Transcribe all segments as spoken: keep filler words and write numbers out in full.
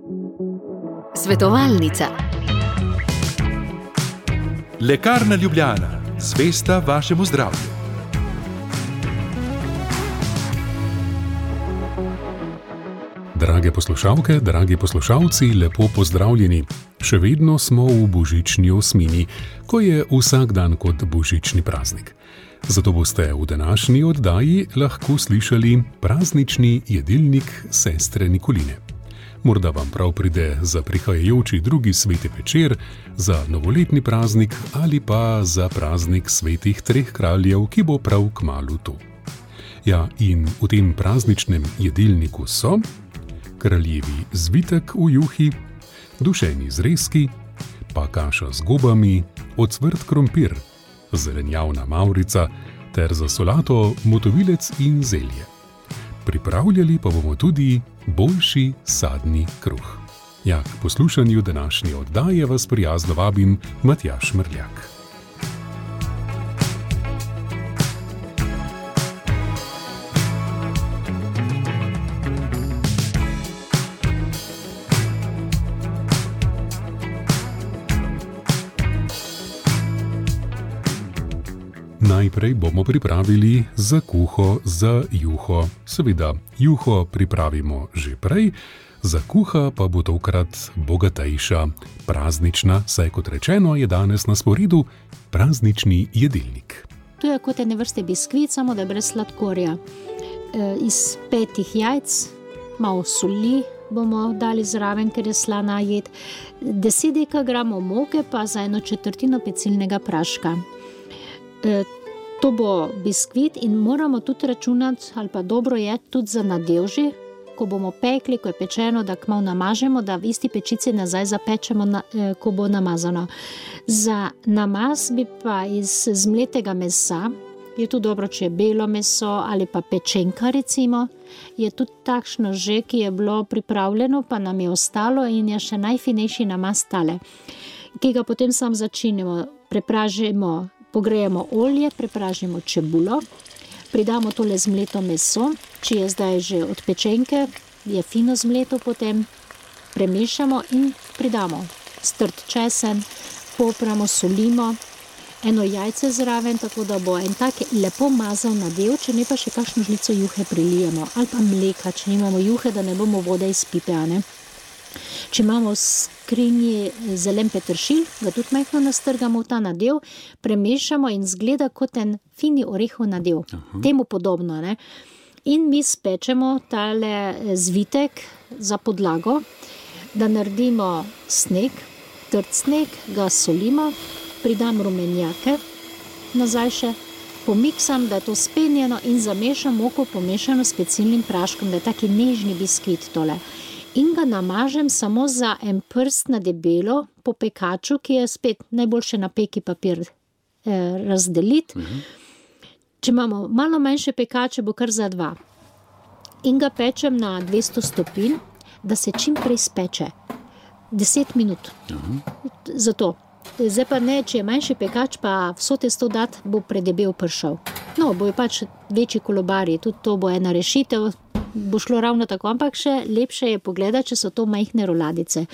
Svetovalnica. Lekarna Ljubljana, zvesta vašemu zdravju. Drage poslušalke, dragi poslušalci, lepo pozdravljeni. Še vedno smo v božični osmini, ko je vsak dan kot božični praznik. Zato boste v današnji oddaji lahko slišali praznični jedilnik sestre Nikoline. Morda vam prav pride za prihajajoči drugi sveti večer, za novoletni praznik ali pa za praznik svetih treh kraljev, ki bo prav kmalu tu. Ja, in v tem prazničnem jedilniku so kraljevi zvitek v juhi, dušeni zrezki, pa kaša z gobami, ocvrt krompir, zelenjavna mavrica ter za solato motovilec in zelje. Pripravljali pa bomo tudi boljši sadni kruh. Ja, k poslušanju današnje oddaje vas prijazno vabim Matjaž Mrljak. Najprej bomo pripravili zakuho za juho. Seveda, juho pripravimo že prej, zakuha pa bo tokrat bogatejša, praznična, saj kot rečeno je danes na sporedu praznični jedilnik. To je kot ene vrste biskvit, samo da je brez sladkorja. E, iz petih jajc, malo soli bomo dali zraven, ker je slana jed, deset dekagramov moke pa za eno četrtino pecilnega praška. E, to bo biskvit in moramo tudi računati, ali pa dobro je tudi za nadevži, ko bomo pekli, ko je pečeno, da kmalu namažemo, da v isti pečici nazaj zapečemo, na, e, ko bo namazano. Za namaz bi pa iz zmletega mesa, je tudi dobro, če je belo meso ali pa pečenka recimo, je tudi takšno že, ki je bilo pripravljeno, pa nam je ostalo in je še najfinejši namaz tale, ki ga potem sam začinimo, prepražimo, pogrejemo olje, prepražimo čebulo, pridamo tole zmleto meso, če je zdaj že od pečenke, je fino zmleto, potem premešamo in pridamo strt česen, popramo, solimo, eno jajce zraven, tako da bo en tak lepo mazav nadev, če ne pa še kakšno žlico juhe prilijemo, ali pa mleka, če nimamo juhe, da ne bomo vode iz pipe, a ne. Če imamo v skrinji zelen peteršilj, ga tudi majhno nastrgamo v ta nadev, premešamo in zgleda kot en fini orehov nadev. Aha. Temu podobno, ne. In mi spečemo tale zvitek za podlago, da naredimo sneg, trd sneg, ga solimo, pridam rumenjake, nazaj še pomiksam, da je to spenjeno in zamešam moko pomešano s pecilnim praškom, da je taki nežni biskvit tole. In ga namažem samo za en prst na debelo po pekaču, ki je spet najboljše na peki papir eh, razdeliti. Mhm. Če imamo malo manjše pekače, bo kar za dva. In ga pečem na dvesto stopinj, da se čim prej speče. Deset minut. Mhm. Zato. Zdaj pa ne, če je manjši pekač, pa vso testo dat, bo predebel pršal. No, bo je pač večji kolobari, tudi to bo ena rešitev, bo šlo ravno tako, ampak še lepše je pogledati, če so to majhne roladice.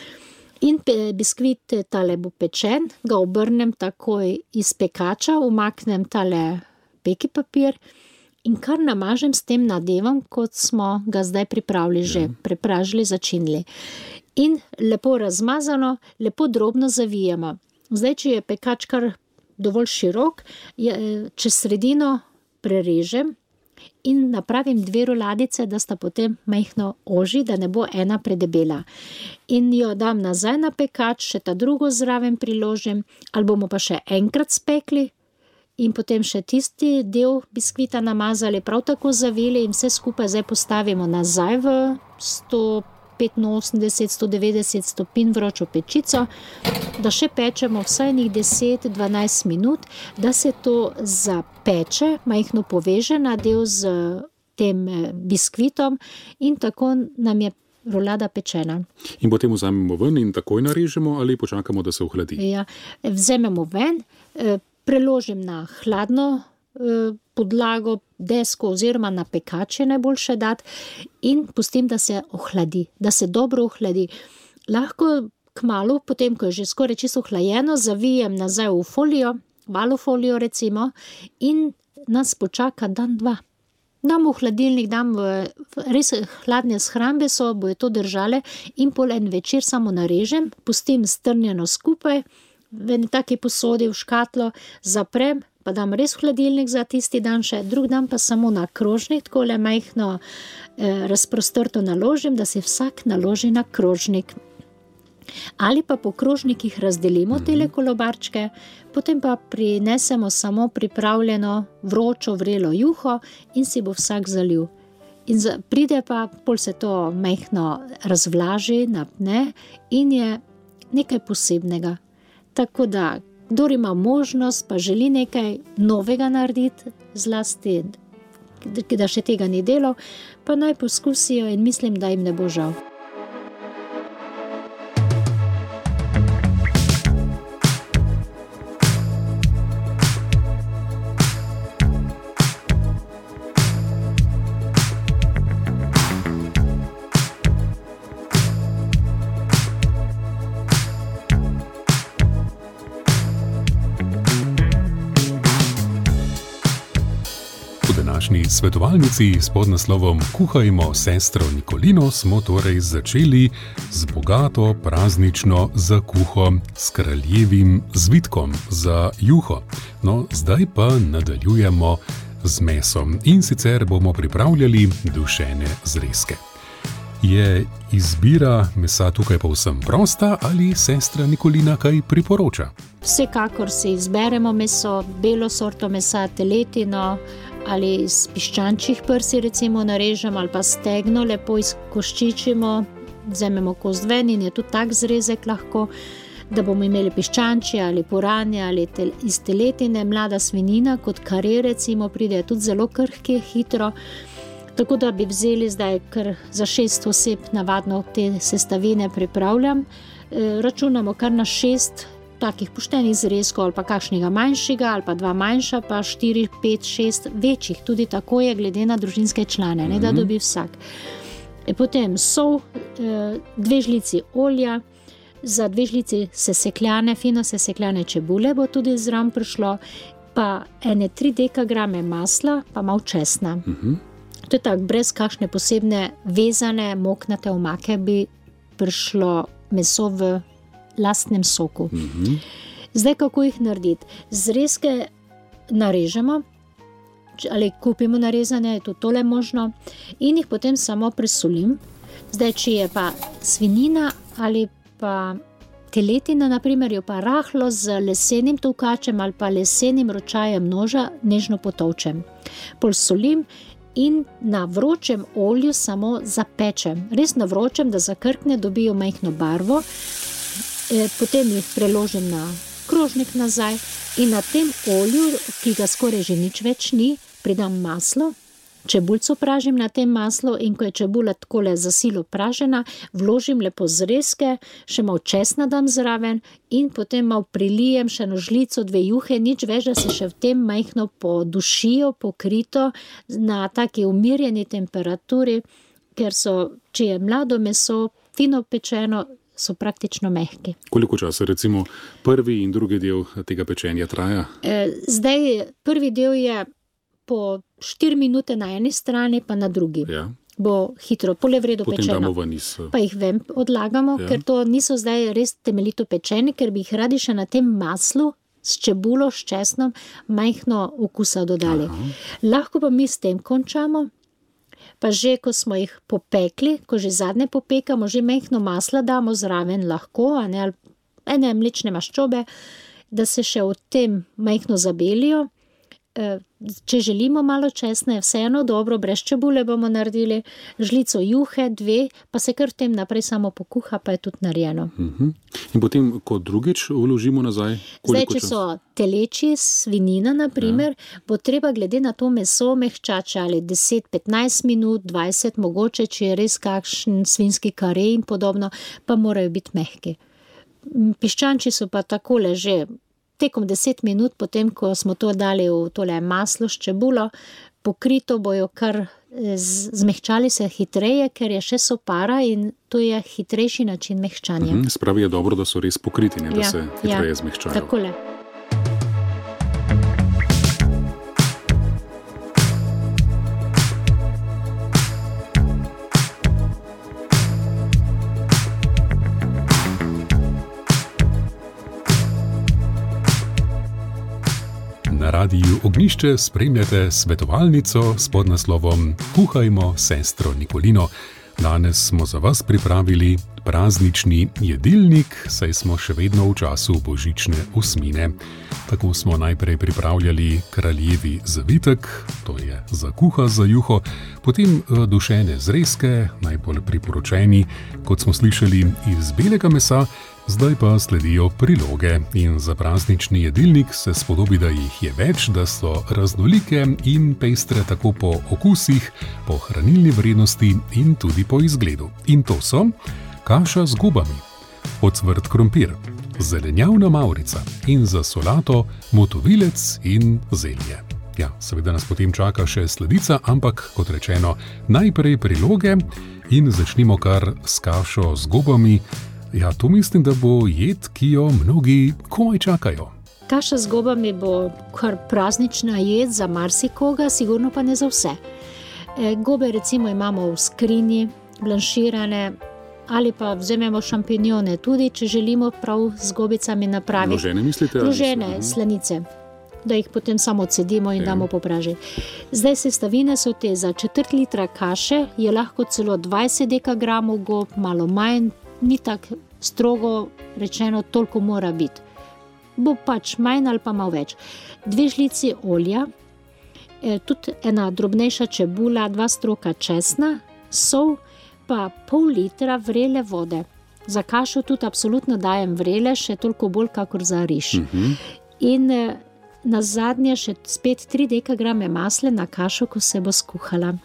In biskvit tale bo pečen, ga obrnem takoj iz pekača, umaknem tale peki papir in kar namažem s tem nadevom, kot smo ga zdaj pripravili že, prepražili, začinili. In lepo razmazano, lepo drobno zavijemo. Zdaj, če je pekač kar dovolj širok, čez sredino prerežem in napravim dve roladice, da sta potem majhno ožji, da ne bo ena predebela. In jo dam nazaj na pekač, še ta drugo zraven priložim, ali bomo pa še enkrat spekli in potem še tisti del biskvita namazali, prav tako zavili in vse skupaj zdaj postavimo nazaj v sto petinosemdeset do sto devetdeset stopinj vročo pečico, da še pečemo vsaj deset do dvanajst minut, da se to zapeče, majhno poveže nadev z tem biskvitom in tako nam je rolada pečena. In potem vzamemo ven in takoj narežemo ali počakamo, da se ohladi? Ja, vzamemo ven, preložim na hladno podlago, desko oziroma na pekač je najboljše dati in pustim, da se ohladi, da se dobro ohladi. Lahko kmalu, potem, ko je že skoraj čisto ohlajeno, zavijem nazaj v folijo, valofolijo recimo, in nas počaka dan, dva. Dam v hladilnik, dam v res hladne shrambe so, bojo to držale in pol en večer samo narežem, pustim strnjeno skupaj, v eni taki posodi v škatlo, zaprem, pa dam res v hladilnik za tisti dan še, drug dan pa samo na krožnik, takole majhno eh, razprostrto naložim, da si vsak naloži na krožnik. Ali pa po krožnikih razdelimo tele kolobarčke, potem pa prinesemo samo pripravljeno vročo vrelo juho in si bo vsak zalil. In pride pa, pol se to majhno razvlaži, napne in je nekaj posebnega. Tako da, kdor ima možnost, pa želi nekaj novega narediti, zlasti, da še tega ni delal, pa naj poskusijo in mislim, da jim ne bo žal. Svetovalnici s podnaslovom Kuhajmo sestro Nikolino smo torej začeli z bogato praznično zakuho s kraljevim zvitkom za juho. No, zdaj pa nadaljujemo z mesom in sicer bomo pripravljali dušene zrezke. Je izbira mesa tukaj povsem prosta ali sestra Nikolina kaj priporoča? Vsekakor si izberemo meso, belo sorto mesa, teletino, ali iz piščančjih prsi recimo narežemo, ali pa stegno lepo izkoščičimo, vzamemo kost ven in je tudi tak zrezek lahko, da bomo imeli piščančje ali puranje ali tel, iz teletine, mlada svinjina, kot kare recimo, pride tudi zelo krhke, hitro, tako da bi vzeli zdaj kar za šest oseb navadno te sestavine pripravljam, e, računamo kar na šest takih poštenih zrezkov ali pa kakšnega manjšega ali pa dva manjša, pa štiri, pet, šest večjih, tudi tako je glede na družinske člane, ne, da dobi vsak. E, potem sol, e, dve žlici olja, za dve žlici sesekljane, fino sesekljane čebule bo tudi zraven prišlo, pa ene tri dekagrame masla, pa malo česna. Uh-huh. To je tako, brez kakšne posebne vezane, moknate omake bi prišlo meso v lastnem soku. Mm-hmm. Zdaj, kako jih narediti? Zrezke narežemo, ali kupimo narezane, je to tole možno, in jih potem samo presolim. Zdaj, če je pa svinjina ali pa teletina, naprimer, jo pa rahlo z lesenim tolkačem ali pa lesenim ročajem noža nežno potolčem. Pol solim in na vročem olju samo zapečem. Res na vročem, da zakrkne, dobijo majhno barvo. Potem jih preložim na krožnik nazaj in na tem olju, ki ga skoraj že nič več ni, pridam maslo, čebulico pražim na tem maslu in ko je čebula takole za silo pražena, vložim lepo zrezke, še malo česna dam zraven in potem malo prilijem še eno žlico, dve juhe, nič več, da se še v tem majhno podušijo, pokrito na taki umirjeni temperaturi, ker so, če je mlado meso, fino pečeno, so praktično mehki. Koliko časa recimo prvi in drugi del tega pečenja traja? Zdaj prvi del je po štiri minute na eni strani, pa na drugi. Ja. Bo hitro, pol je vredo potem pečeno. Potem damo ven iz... Pa jih ven odlagamo, ja. Ker to niso zdaj res temeljito pečeni, ker bi jih radi še na tem maslu s čebulo, s česnom, majhno okusa dodali. Aha. Lahko pa mi s tem končamo, pa že, ko smo jih popekli, ko že zadnje popekamo, že majhno masla damo zraven lahko, a ne, ali ene mlečne maščobe, da se še v tem majhno zabelijo. Če želimo malo česna, je vseeno dobro, brez čebule bomo naredili, žlico juhe, dve, pa se kar tem naprej samo pokuha, pa je tudi narejeno. Uh-huh. In potem, ko drugič vložimo nazaj? Zdaj, če so teleči, svinjina, naprimer, ja. Bo treba glede na to meso mehčače ali deset, petnajst minut, dvajset, mogoče, če je res kakšen svinjski kare in podobno, pa morajo biti mehki. Piščanči so pa takole že tekom deset minut, potem, ko smo to dali v tole maslo s čebulo, pokrito bojo kar zmehčali se hitreje, ker je še sopara in to je hitrejši način mehčanja. Mhm, spravi je dobro, da so res pokriti, ne, da ja, se hitreje ja, zmehčajo. Takole. Na Radiu Ognjišče spremljate svetovalnico s podnaslovom Kuhajmo sestro Nikolino. Danes smo za vas pripravili praznični jedilnik, saj smo še vedno v času božične osmine. Tako smo najprej pripravljali kraljevi zavitek, to je za kuha za juho, potem dušene zrezke, najbolj priporočeni, kot smo slišali, iz belega mesa. Zdaj pa sledijo priloge in za praznični jedilnik se spodobi, da jih je več, da so raznolike in pestre tako po okusih, po hranilni vrednosti in tudi po izgledu. In to so kaša z gobami, ocvrt krompir, zelenjavna mavrica in za solato motovilec in zelje. Ja, seveda nas potem čaka še sladica, ampak kot rečeno, najprej priloge in začnimo kar s kašo z gobami. Ja, to mislim, da bo jed, ki jo mnogi komaj čakajo. Kaša z gobami bo kar praznična jed za marsikoga, sigurno pa ne za vse. E, gobe recimo imamo v skrinji, blanširane, ali pa vzememo šampinjone tudi, če želimo prav z gobicami napraviti. Vložene mislite? Vložene slanice, da jih potem samo cedimo in ja. damo popražiti. Zdaj sestavine so te, za četrt litra kaše je lahko celo dvajset dekagramov gob, malo manj, ni tako strogo rečeno, toliko mora biti. Bo pač manj ali pa malo več. Dve žlici olja, e, tudi ena drobnejša čebula, dva stroka česna, sol, pa pol litra vrele vode. Za kašo tudi absolutno dajem vrele, še toliko bolj kakor za riž. Uh-huh. In e, na zadnje še spet tri dekagrame masla na kašo, ko se bo skuhala.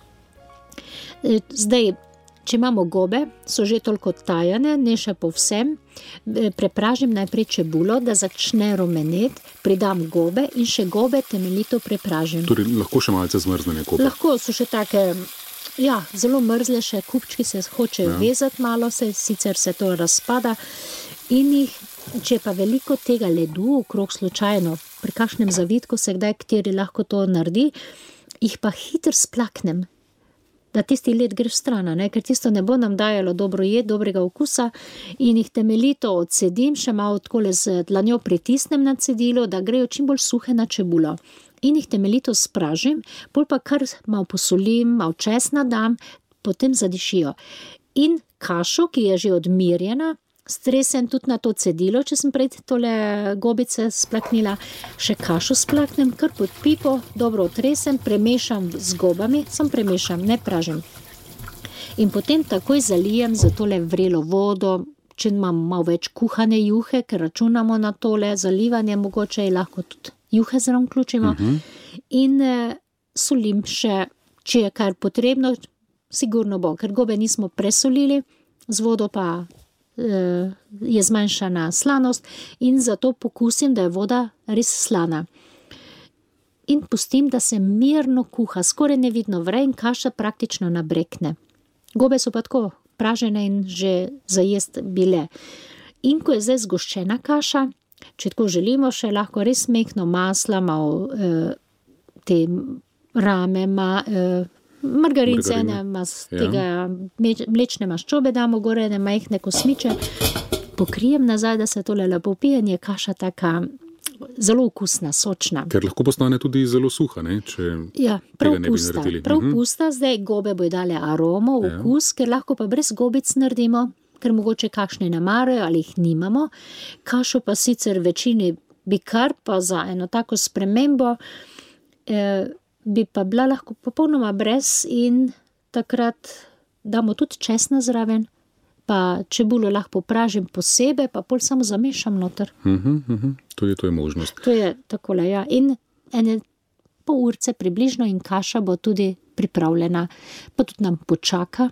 E, zdaj, če imamo gobe, so že toliko tajane, ne še povsem. Prepražim najprej čebulo, da začne rumeneti, pridam gobe in še gobe temeljito prepražim. Torej, lahko še malce zmrznene gobe? Lahko so še take, ja, zelo mrzle, še kupčki se hočejo ja. vezati malo, se, sicer se to razpada. In jih, če pa veliko tega ledu, okrog slučajno, pri kakšnem zavitku se kdaj, kateri lahko to naredi, jih pa hitro splaknem, da tisti led gre v strana, ne? Ker tisto ne bo nam dajalo dobro jed, dobrega okusa in jih temeljito odsedim, še malo odkole z dlanjo pritisnem na cedilo, da grejo čim bolj suhe na čebulo. In jih temeljito spražim, pol pa kar malo posolim, malo česna dam, potem zadišijo. In kašo, ki je že odmirjena, stresem tudi na to cedilo, če sem prej tole gobice splaknila, še kašo splaknem, kar pod pipo, dobro otresem, premešam z gobami, sam premešam, ne pražim. In potem takoj zalijem za tole vrelo vodo, če imam malo več kuhane juhe, ker računamo na tole zalivanje, mogoče je lahko tudi juhe zraven vključimo. Uh-huh. In eh, solim še, če je kar potrebno, sigurno bo, ker gobe nismo presolili, z vodo pa je zmanjšana slanost in zato pokusim, da je voda res slana. In pustim, da se mirno kuha, skoraj nevidno vre in kaša praktično nabrekne. Gobe so pa tako pražene in že za jest bile. In ko je zdaj zgoščena kaša, če tako želimo, še lahko res mehno masla, malo eh, te rame, ma, eh, margarince, ne, mas, ja. tega mlečne maščobe damo gore, ne majhne kosmiče, pokrijem nazaj, da se tole lepo pije in je kaša taka zelo okusna, sočna. Ker lahko postane tudi zelo suha, ne, če ja, tega ne bi naredili. Prav uh-huh. pusta, zdaj gobe bojo dale aromo, okus, ja. ker lahko pa brez gobic naredimo, ker mogoče kakšne ne marajo ali jih nimamo. Kašo pa sicer večini bi kar pa za eno tako spremembo eh, bi pa bila lahko popolnoma brez in takrat damo tudi česna zraven, pa čebulo lahko pražim posebej, pa pol samo zamešam noter. Uh-huh, uh-huh. Tudi to je možnost. To je takole, ja. In ene pol urce približno in kaša bo tudi pripravljena. Pa tudi nam počaka.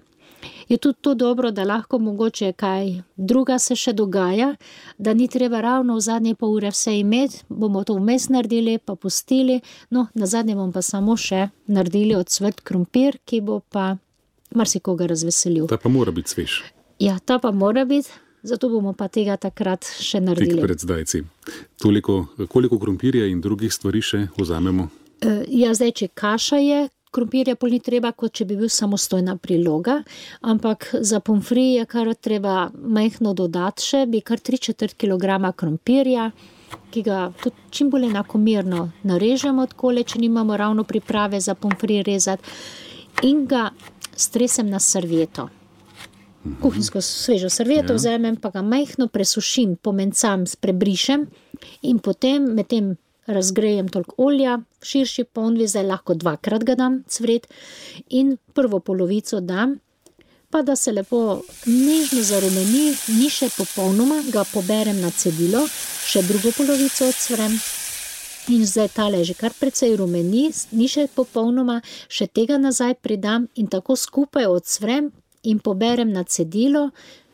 je tudi to dobro, da lahko mogoče kaj druga se še dogaja, da ni treba ravno v zadnje pol ure vse imeti, bomo to vmes naredili, pa pustili, no, na zadnje bomo pa samo še naredili ocvrt krompir, ki bo pa marsikoga razveselil. Ta pa mora biti svež. Ja, ta pa mora biti, zato bomo pa tega takrat še naredili. Tik pred zdajci. Toliko, koliko krompirja in drugih stvari še vzamemo? E, ja, zdaj, če kaša je, krompirja pol ni treba, kot če bi bil samostojna priloga, ampak za pomfri je kar treba majhno dodati še, bi kar tri četrt kilograma krompirja, ki ga tudi čim bolj enakomerno narežemo takole, če nimamo ravno priprave za pomfri rezati, in ga stresem na servieto. Kuhinjsko svežo servieto ja. Vzamem, pa ga majhno presušim, pomencam, prebrišem in potem med tem razgrejem toliko olja, v širši ponvi, zdaj lahko dvakrat ga dam cvret in prvo polovico dam, pa da se lepo nežno zarumeni, ni še popolnoma, ga poberem na cedilo, še drugo polovico odsvrem in zdaj tale že kar precej rumeni, ni še popolnoma, še tega nazaj pridam in tako skupaj odsvrem in poberem na cedilo,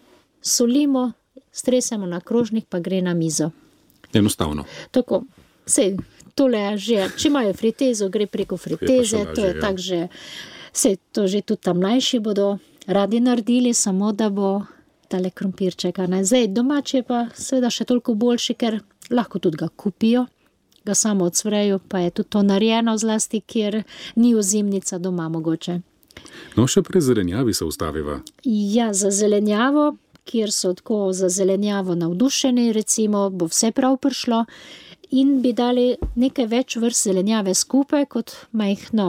solimo, stresemo na krožnik, pa gre na mizo. Enostavno. Tako, sej, tole že, če imajo fritezo, gre preko friteze, to je tak že, sej, to že tudi tam mlajši bodo radi naredili, samo da bo tale krompirček, ne. Zdaj, domači je pa seveda še toliko boljši, ker lahko tudi ga kupijo, ga samo odsvrejo, pa je tudi to narejeno zlasti, kjer ni ozimnica doma mogoče. No, še pri zelenjavi se ustaviva. Ja, za zelenjavo, kjer so tako za zelenjavo navdušeni, recimo, bo vse prav prišlo in bi dali nekaj več vrst zelenjave skupaj, kot majhno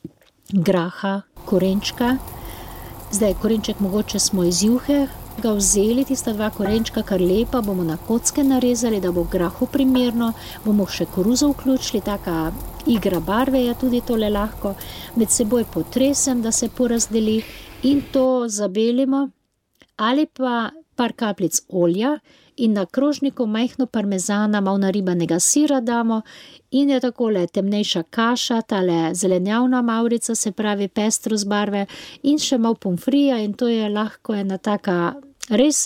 graha, korenčka. Zdaj, korenček mogoče smo iz juhe ga vzeli, tista dva korenčka, kar lepa, bomo na kocke narezali, da bo grahu primerno, bomo še koruzo vključili, taka igra barve je tudi tole lahko, med seboj potresem, da se porazdeli in to zabelimo, ali pa par kapljic olja in na krožniku majhno parmezana, malo naribanega sira damo in je takole temnejša kaša, tale zelenjavna mavrica, se pravi pestrost barve in še malo pomfrija in to je lahko ena taka res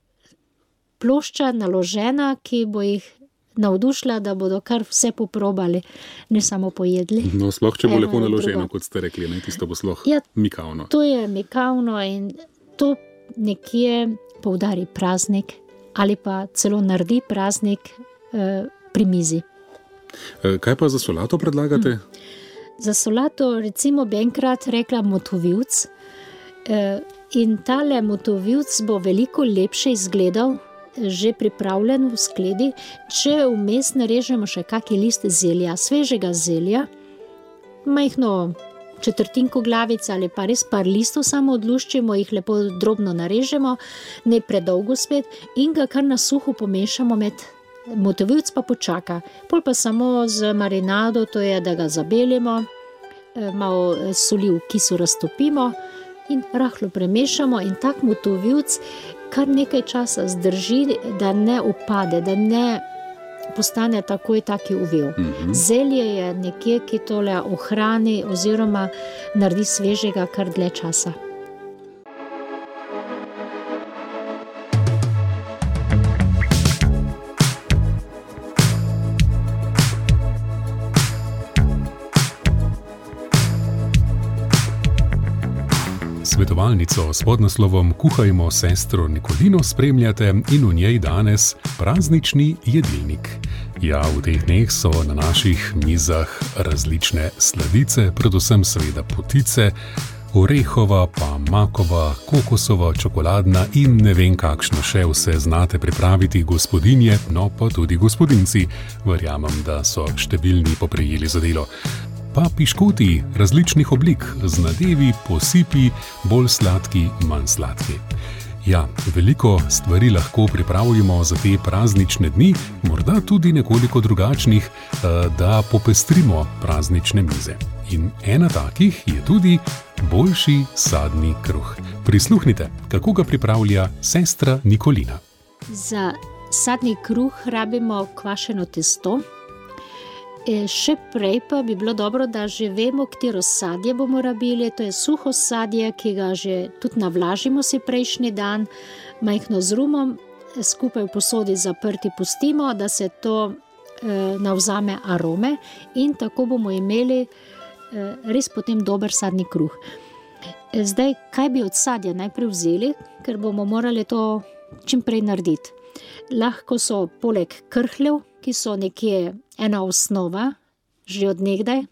plošča naložena, ki bo jih navdušila, da bodo kar vse poprobali, ne samo pojedli. No, sploh, če bo Eno lepo naloženo, kot ste rekli, ne, tisto bo sploh ja, mikavno. To je mikavno in to nekje poudari praznik ali pa celo naredi praznik eh, pri mizi. E, kaj pa za solato predlagate? Hm. Za solato recimo bi enkrat rekla motovilc eh, in tale motovilc bo veliko lepše izgledal, že pripravljen v skledi, če vmes narežemo še kaki list zelja, svežega zelja, majhno četrtinko glavice ali pa res par listov samo odluščimo, jih lepo drobno narežemo, ne predolgo spet in ga kar na suho pomešamo med motovilc pa počaka. Pol pa samo z marinado, to je, da ga zabelimo, malo soli v kisu raztopimo in rahlo premešamo in tak motovilc kar nekaj časa zdrži, da ne upade, da ne postane takoj taki uvel. Mm-hmm. Zelje je nekje, ki tole ohrani oziroma naredi svežega kar dlje časa. Svetovalnico s podnaslovom Kuhajmo sestro Nikolino spremljate in v njej danes praznični jedilnik. Ja, v teh dneh so na naših mizah različne sladice, predvsem seveda potice, orehova, pa makova, kokosova, čokoladna in ne vem kakšno še vse znate pripraviti gospodinje, no pa tudi gospodinci. Verjamem, da so številni poprijeli za delo. Pa piškoti različnih oblik, z nadevi, posipi, bolj sladki, manj sladki. Ja, veliko stvari lahko pripravljamo za te praznične dni, morda tudi nekoliko drugačnih, da popestrimo praznične mize. In ena takih je tudi boljši sadni kruh. Prisluhnite, kako ga pripravlja sestra Nikolina. Za sadni kruh rabimo kvašeno testo. E, še prej pa bi bilo dobro, da že vemo, katero sadje bomo rabili. To je suho sadje, ki ga že tudi navlažimo si prejšnji dan, majhno z rumom, skupaj v posodi zaprti pustimo, da se to e, navzame arome in tako bomo imeli e, res potem dober sadni kruh. E, zdaj, kaj bi od sadja najprej vzeli, ker bomo morali to čim prej narediti. Lahko so poleg krhljev, ki so nekje ena osnova, že od nekdaj.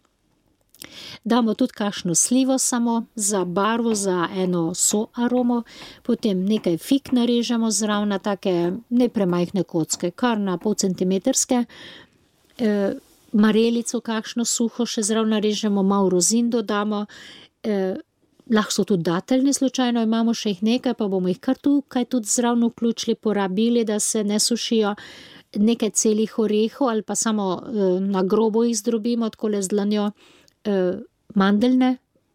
Damo tudi kakšno slivo samo za barvo, za eno so aromo, potem nekaj fig narežemo zraven, take ne premajhne kocke, kar na pol centimetrske. E, marelico kakšno suho še zraven narežemo, malo rozin dodamo. E, lahko so tudi dateljne, slučajno imamo še jih nekaj, pa bomo jih kar tukaj tudi zraven vključili, porabili, da se ne sušijo. Nekaj celih orehov ali pa samo e, na grobo jih zdrobimo, takole z dlanjo, e, mandeljne,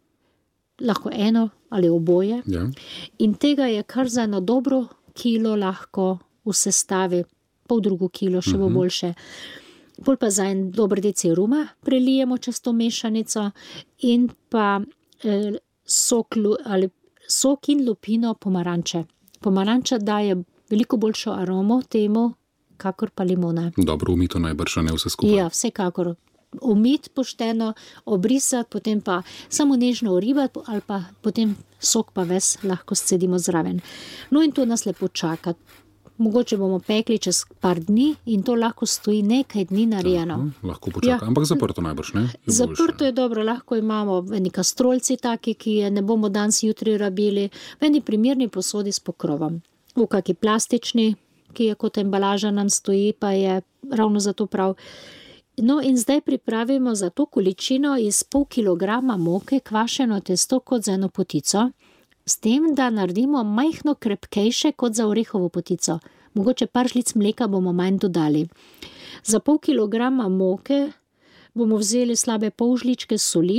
lahko eno ali oboje. Ja. In tega je kar za eno dobro kilo lahko v sestavi, pol drugo kilo še bo boljše. Pol pa za en dober deci ruma prelijemo čez to mešanico in pa e, sok, ali, sok in lupino pomaranče. Pomaranča daje veliko boljšo aromo temu, kakor pa limona. Dobro umito najbrž, ne vse skupaj. Ja, vsekakor. Umit pošteno, obrisati, potem pa samo nežno oribati ali pa potem sok pa ves lahko scedimo zraven. No in to nas lepo čaka. Mogoče bomo pekli čez par dni in to lahko stoji nekaj dni narejeno. Aha, lahko počaka, ja. Ampak zaprto najbrž, ne? Je zaprto boljše. Je dobro, lahko imamo v eni kastrolci taki, ki je ne bomo danes jutri rabili, v eni primerni posodi s pokrovom. V kaki plastični, ki je kot embalaža nam stoji, pa je ravno zato prav. No in zdaj pripravimo za to količino iz pol kilograma moke kvašeno testo kot za eno potico, s tem, da naredimo majhno krepkejše kot za orehovo potico. Mogoče par žlic mleka bomo manj dodali. Za pol kilograma moke bomo vzeli slabe pol žličke soli,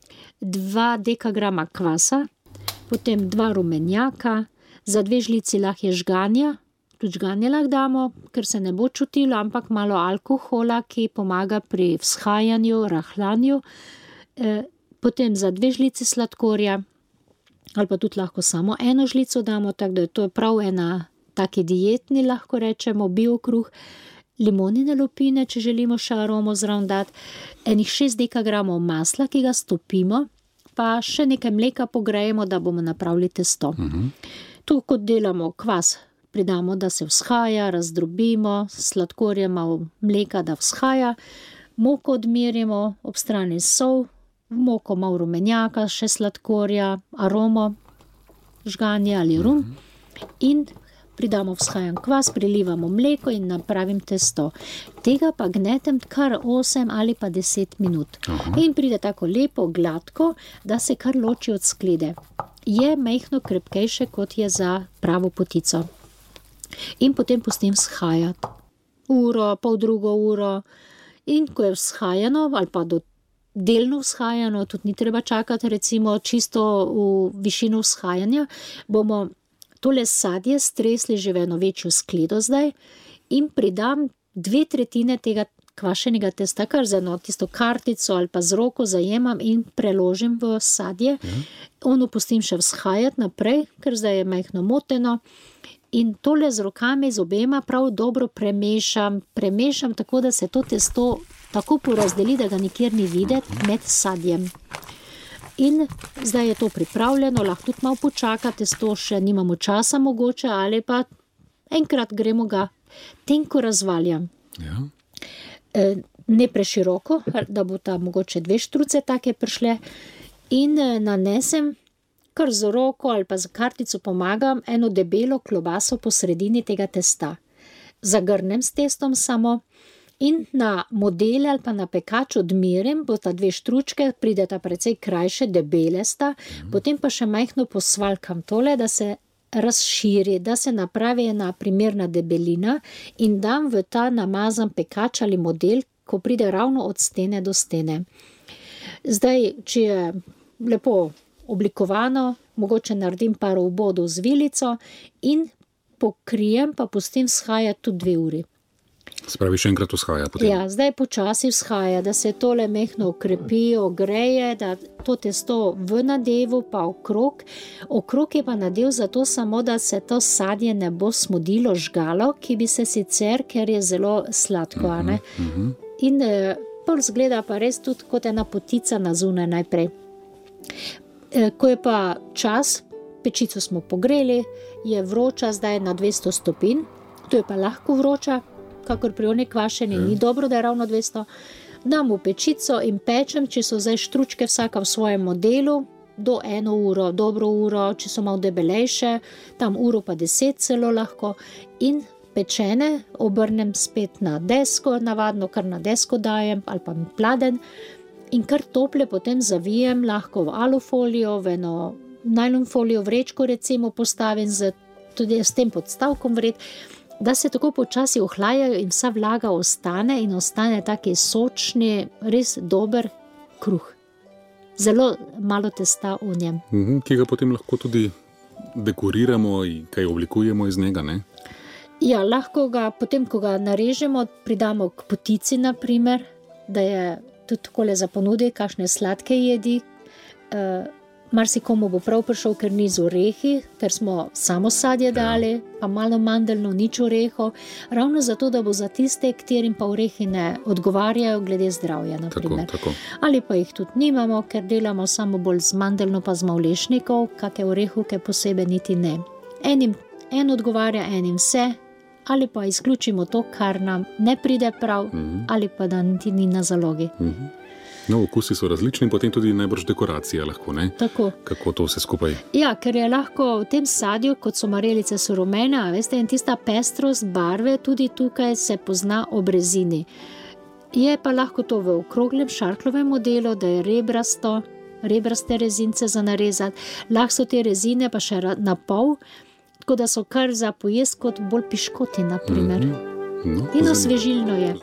dva dekagrama kvasa, potem dva rumenjaka, za dve žlici lahje žganja, tudi žganje lahko damo, ker se ne bo čutilo, ampak malo alkohola, ki pomaga pri vzhajanju, rahlanju. E, potem za dve žlici sladkorja, ali pa tudi lahko samo eno žlico damo, tako da to je prav ena taki dietni, lahko rečemo, biokruh. Limonine lupine, če želimo še aromo zraven dati, enih šest dekagramov masla, ki ga stopimo, pa še nekaj mleka pogrejemo, da bomo napravili testo. Uh-huh. Tu kot delamo kvas, pridamo, da se vzhaja, razdrobimo, sladkorje malo mleka, da vzhaja, moko odmerimo, ob strani sol, v moko malo rumenjaka, še sladkorja, aromo, žganje ali rum in pridamo vzhajan kvas, prilivamo mleko in napravim testo. Tega pa gnetem kar osem ali pa deset minut. Aha. In pride tako lepo, gladko, da se kar loči od sklede. Je majhno krepkejše, kot je za pravo potico. In potem pustim vzhajati. Uro, pol drugo uro. In ko je vzhajano, ali pa do delno vzhajano, tudi ni treba čakati, recimo čisto v višino vzhajanja, bomo tole sadje stresli že v eno večjo skledo zdaj in pridam dve tretjine tega kvašenega testa, kar z eno tisto kartico ali pa z roko zajemam in preložim v sadje. Ja. Ono pustim še vzhajati naprej, ker zdaj je majhno moteno. In tole z rokami, z obema prav dobro premešam, premešam tako, da se to testo tako porazdeli, da ga nikjer ni videti med sadjem. In zdaj je to pripravljeno, lahko tudi malo počaka, testo še nimamo časa mogoče, ali pa enkrat gremo ga tenko razvaljam. Ja. E, ne preširoko, da bo ta mogoče dve štruce take prišle in nanesem kar z roko ali pa z kartico pomagam eno debelo klobaso po sredini tega testa. Zagrnem s testom samo in na modele ali pa na pekač odmerim, bo ta dve štručke, prideta precej krajše, debele sta, mm. potem pa še majhno posvalkam tole, da se razširi, da se napravi ena primerna debelina in dam v ta namazan pekač ali model, ko pride ravno od stene do stene. Zdaj, če je lepo oblikovano, mogoče naredim par obodov z vilico in pokrijem, pa pustim vzhajati tudi dve uri. Spravi, še enkrat vzhaja potem. Ja, zdaj počasi vzhaja, da se tole mehno okrepi, ogreje, da to testo v nadevu pa okrog. Okrog je pa nadev zato samo, da se to sadje ne bo smodilo, žgalo, ki bi se sicer, ker je zelo sladko, a ne? Uh-huh, uh-huh. In eh, pol zgleda pa res tudi kot ena potica na zunaj najprej. Eh, ko je pa čas, pečico smo pogreli, je vroča zdaj na dvesto stopinj, to je pa lahko vroča, kakor pri oni kvašeni, ni dobro, da je ravno dvesto. Dam v pečico in pečem, če so zdaj štručke vsaka v svojem modelu, do eno uro, dobro uro, če so malo debelejše, tam uro pa deset celo lahko. In pečene obrnem spet na desko, navadno kar na desko dajem, ali pa pladen, in kar tople potem zavijem, lahko v alufolijo, v eno najlon folijo, vrečko recimo postavim, z, tudi s tem podstavkom vred, da se tako počasi ohlajajo in vsa vlaga ostane in ostane taki sočni, res dober kruh. Zelo malo testa v njem. Mhm, ki ga potem lahko tudi dekoriramo in kaj oblikujemo iz njega, ne? Ja, lahko ga potem, ko ga narežemo, pridamo k potici, na primer, da je tudi takole za ponudi, kakšne sladke jedi. Uh, Marsikomu bo prav prišel, ker ni z orehi, ker smo samo sadje dali, pa malo mandeljno, nič orehov, ravno zato, da bo za tiste, katerim pa orehi ne odgovarjajo glede zdravja, na primer. Tako, tako. Ali pa jih tudi nimamo, ker delamo samo bolj z mandeljno pa z mavlešnikov, kakšne orehuke posebej niti ne. Enim en odgovarja, enim vse, ali pa izključimo to, kar nam ne pride prav, mm-hmm. ali pa da niti ni na zalogi. Mm-hmm. No, okusi so različni, potem tudi najbrž dekoracija lahko, ne? Tako. Kako to vse skupaj? Ja, ker je lahko v tem sadju, kot so marelice, so rumene, veste, in tista pestrost barve tudi tukaj se pozna ob rezini. Je pa lahko to v okroglem šarklovem modelu, da je rebrasto, rebraste rezince za narezati. Lahko so te rezine pa še na pol, tako da so kar za pojest kot bolj piškoti, na primer. Mm-hmm. No, in osvežilno je.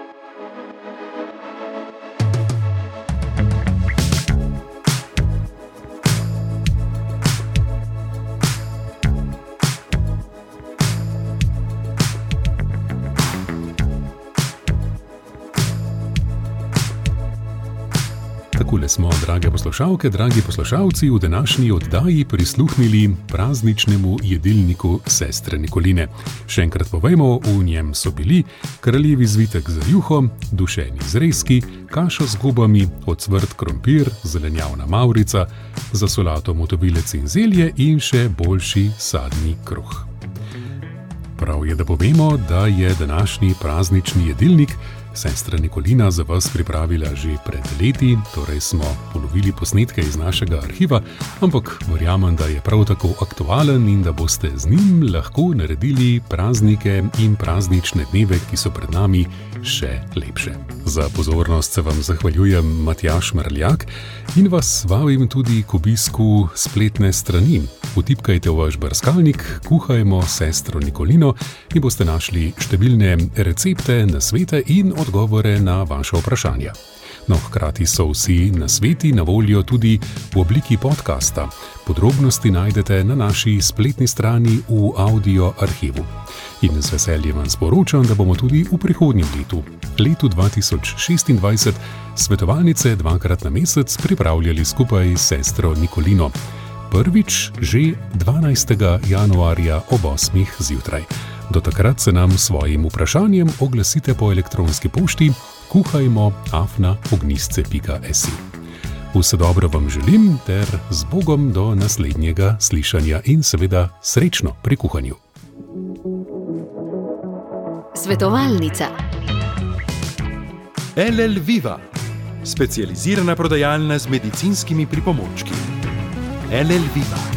Takole smo, drage poslušalke, dragi poslušalci, v današnji oddaji prisluhnili prazničnemu jedilniku sestre Nikoline. Še enkrat povejmo, v njem so bili kraljevi zvitek za juho, dušeni zrezki, kaša z gobami, ocvrt krompir, zelenjavna mavrica, za solato motovilec in zelje in še boljši sadni kruh. Prav je, da povemo, da je današnji praznični jedilnik sestra Nikolina za vas pripravila že pred leti, torej smo ponovili posnetke iz našega arhiva, ampak verjamem, da je prav tako aktualen in da boste z njim lahko naredili praznike in praznične dneve, ki so pred nami, še lepše. Za pozornost se vam zahvaljujem Matjaž Mrljak in vas vabim tudi k obisku spletne strani. Vtipkajte v vaš brskalnik Kuhajmo sestro Nikolino in boste našli številne recepte, nasvete in odgovore na vaše vprašanja. No, hkrati so vsi nasveti na voljo tudi v obliki podcasta. Podrobnosti najdete na naši spletni strani v audio arhivu. In z veseljem vam sporočam, da bomo tudi v prihodnjem letu, letu dva tisoč šestindvajset, svetovalnice dvakrat na mesec pripravljali skupaj s sestro Nikolino. Prvič že dvanajstega januarja ob osmih zjutraj. Do takrat se nam s svojim vprašanjem oglasite po elektronski pošti kuhajmo afna ognjisce pika si. Vse dobro vam želim ter z Bogom do naslednjega slišanja in seveda srečno pri kuhanju. Svetovalnica L L Viva, specializirana prodajalna z medicinskimi pripomočki. L L Viva.